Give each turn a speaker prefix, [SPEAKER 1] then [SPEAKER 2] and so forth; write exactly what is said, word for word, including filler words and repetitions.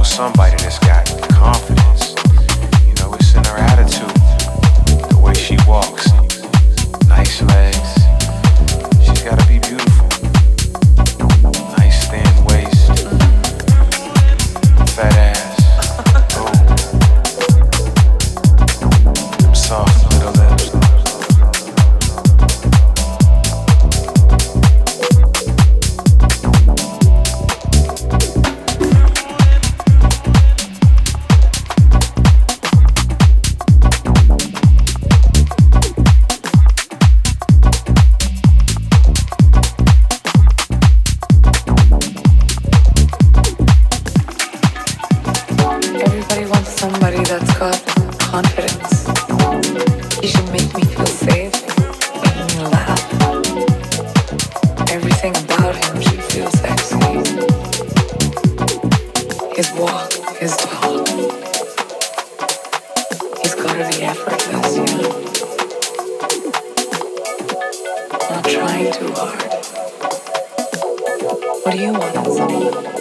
[SPEAKER 1] somebody that's got confidence. You know, it's in her attitude, the way she walks, nice legs. She's gotta be beautiful. Nice thin waist, fat ass. Oh, them soft little lips.
[SPEAKER 2] Everybody wants somebody that's got confidence. He should make me feel safe, make me laugh. Everything about him should feel sexy. His walk, his talk. He's gotta be effortless, you know? Not trying too hard. What do you want in someone?